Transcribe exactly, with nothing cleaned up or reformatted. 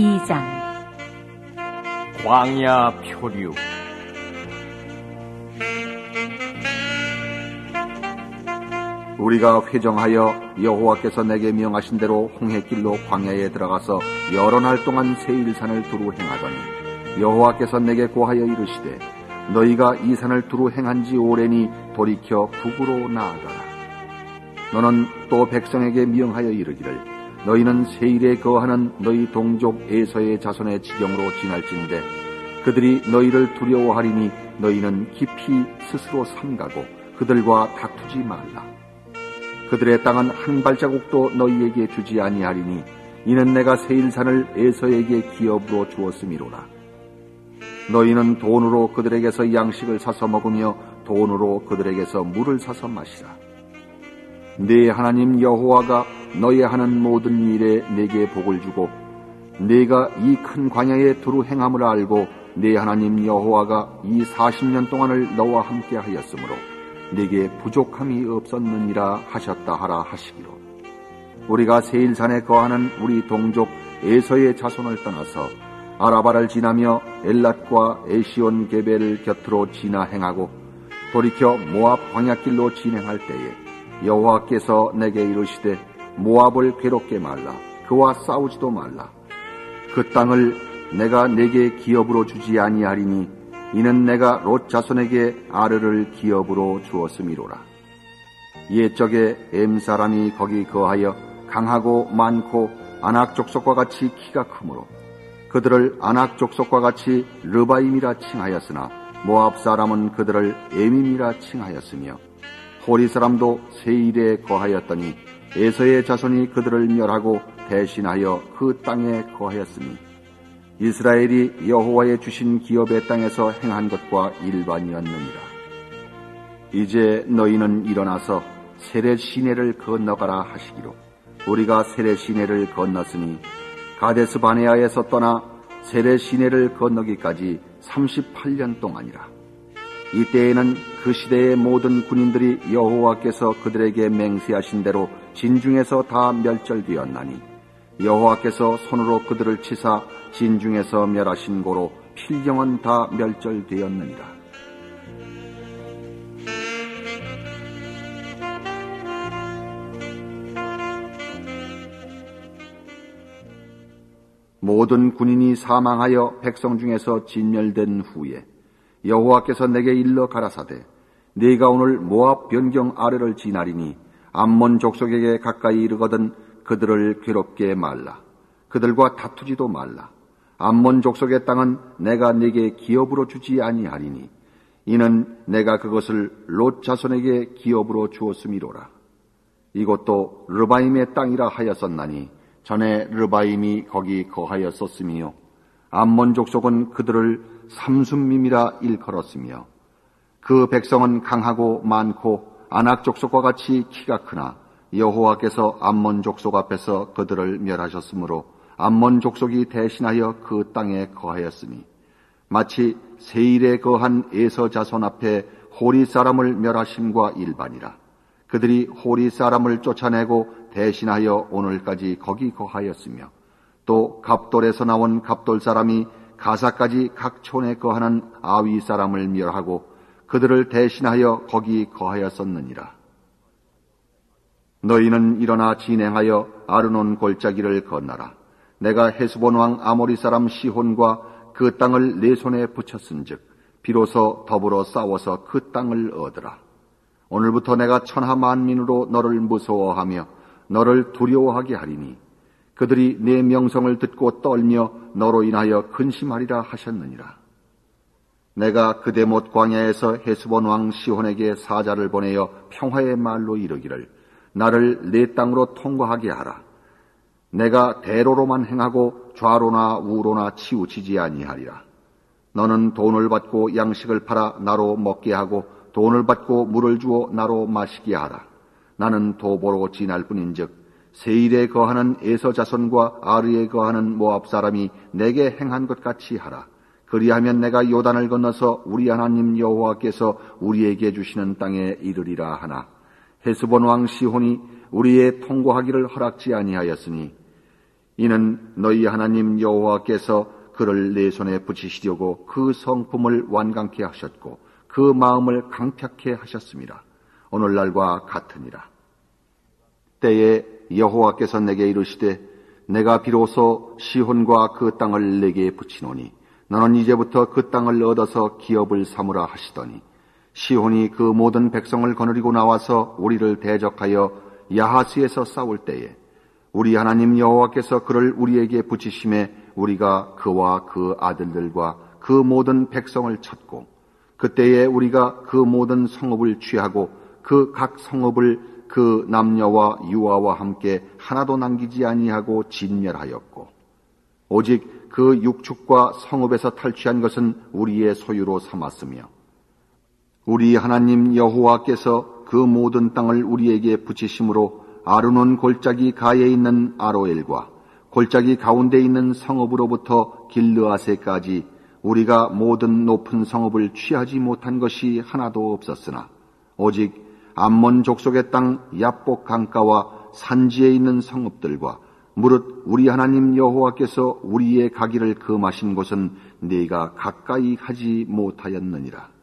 이 장. 광야 표류. 우리가 회정하여 여호와께서 내게 명하신 대로 홍해길로 광야에 들어가서 여러 날 동안 세일산을 두루 행하더니 여호와께서 내게 고하여 이르시되 너희가 이 산을 두루 행한 지 오래니 돌이켜 북으로 나아가라. 너는 또 백성에게 명하여 이르기를 너희는 세일에 거하는 너희 동족 에서의 자손의 지경으로 지날진대 그들이 너희를 두려워하리니 너희는 깊이 스스로 삼가고 그들과 다투지 말라. 그들의 땅은 한 발자국도 너희에게 주지 아니하리니 이는 내가 세일산을 에서에게 기업으로 주었음이로라. 너희는 돈으로 그들에게서 양식을 사서 먹으며 돈으로 그들에게서 물을 사서 마시라. 네 하나님 여호와가 너희 하는 모든 일에 내게 복을 주고 네가 이 큰 광야에 두루 행함을 알고 네 하나님 여호와가 이 사십 년 동안을 너와 함께 하였으므로 네게 부족함이 없었느니라 하셨다 하라 하시기로. 우리가 세일산에 거하는 우리 동족 에서의 자손을 떠나서 아라바를 지나며 엘랏과 에시온 게벨을 곁으로 지나 행하고 돌이켜 모압 광야길로 진행할 때에 여호와께서 내게 이르시되 모압을 괴롭게 말라. 그와 싸우지도 말라. 그 땅을 내가 네게 기업으로 주지 아니하리니 이는 내가 롯 자손에게 아르를 기업으로 주었음이로라. 옛적에 엠 사람이 거기 거하여 강하고 많고 아낙 족속과 같이 키가 크므로 그들을 아낙 족속과 같이 르바임이라 칭하였으나 모압 사람은 그들을 에밈이라 칭하였으며 호리 사람도 세일에 거하였더니 에서의 자손이 그들을 멸하고 대신하여 그 땅에 거하였으니 이스라엘이 여호와의 주신 기업의 땅에서 행한 것과 일반이었느니라. 이제 너희는 일어나서 세렛 시내를 건너가라 하시기로 우리가 세렛 시내를 건넜으니 가데스 바네아에서 떠나 세렛 시내를 건너기까지 삼십팔 년 동안이라. 이때에는 그 시대의 모든 군인들이 여호와께서 그들에게 맹세하신 대로 진중에서 다 멸절되었나니 여호와께서 손으로 그들을 치사 진중에서 멸하신 고로 필경은 다 멸절되었느니라. 모든 군인이 사망하여 백성 중에서 진멸된 후에 여호와께서 내게 일러 가라사대 네가 오늘 모압 변경 아래를 지나리니 암몬 족속에게 가까이 이르거든 그들을 괴롭게 말라. 그들과 다투지도 말라. 암몬 족속의 땅은 내가 네게 기업으로 주지 아니하리니 이는 내가 그것을 롯 자손에게 기업으로 주었음이로라. 이것도 르바임의 땅이라 하였었나니 전에 르바임이 거기 거하였었으며 암몬 족속은 그들을 삼순밈이라 일컬었으며 그 백성은 강하고 많고 아낙 족속과 같이 키가 크나 여호와께서 암몬 족속 앞에서 그들을 멸하셨으므로 암몬 족속이 대신하여 그 땅에 거하였으니 마치 세일에 거한 에서 자손 앞에 호리 사람을 멸하심과 일반이라. 그들이 호리 사람을 쫓아내고 대신하여 오늘까지 거기 거하였으며 또 갑돌에서 나온 갑돌 사람이 가사까지 각 촌에 거하는 아위 사람을 멸하고 그들을 대신하여 거기 거하였었느니라. 너희는 일어나 진행하여 아르논 골짜기를 건너라. 내가 헤스본 왕 아모리 사람 시혼과 그 땅을 내 손에 붙였은즉 비로소 더불어 싸워서 그 땅을 얻으라. 오늘부터 내가 천하 만민으로 너를 무서워하며 너를 두려워하게 하리니 그들이 내 명성을 듣고 떨며 너로 인하여 근심하리라 하셨느니라. 내가 그대못 광야에서 헤스본 왕 시혼에게 사자를 보내어 평화의 말로 이르기를 나를 내 땅으로 통과하게 하라. 내가 대로로만 행하고 좌로나 우로나 치우치지 아니하리라. 너는 돈을 받고 양식을 팔아 나로 먹게 하고 돈을 받고 물을 주어 나로 마시게 하라. 나는 도보로 지날 뿐인즉 세일에 거하는 에서 자손과 아르에 거하는 모압 사람이 내게 행한 것 같이 하라. 그리하면 내가 요단을 건너서 우리 하나님 여호와께서 우리에게 주시는 땅에 이르리라 하나 헤스본 왕 시혼이 우리의 통고하기를 허락지 아니하였으니 이는 너희 하나님 여호와께서 그를 내 손에 붙이시려고 그 성품을 완강케 하셨고 그 마음을 강팍케 하셨습니다. 오늘날과 같으니라. 때에 여호와께서 내게 이르시되 내가 비로소 시혼과 그 땅을 내게 붙이노니 너는 이제부터 그 땅을 얻어서 기업을 삼으라 하시더니 시혼이 그 모든 백성을 거느리고 나와서 우리를 대적하여 야하스에서 싸울 때에 우리 하나님 여호와께서 그를 우리에게 붙이심에 우리가 그와 그 아들들과 그 모든 백성을 쳤고 그때에 우리가 그 모든 성읍을 취하고 그 각 성읍을 그 남녀와 유아와 함께 하나도 남기지 아니하고 진멸하였고 오직 그 육축과 성읍에서 탈취한 것은 우리의 소유로 삼았으며 우리 하나님 여호와께서 그 모든 땅을 우리에게 붙이심으로 아르논 골짜기 가에 있는 아로엘과 골짜기 가운데 있는 성읍으로부터 길르아세까지 우리가 모든 높은 성읍을 취하지 못한 것이 하나도 없었으나 오직 암몬 족속의 땅 야복 강가와 산지에 있는 성읍들과 무릇 우리 하나님 여호와께서 우리의 가기를 금하신 곳은 네가 가까이 하지 못하였느니라.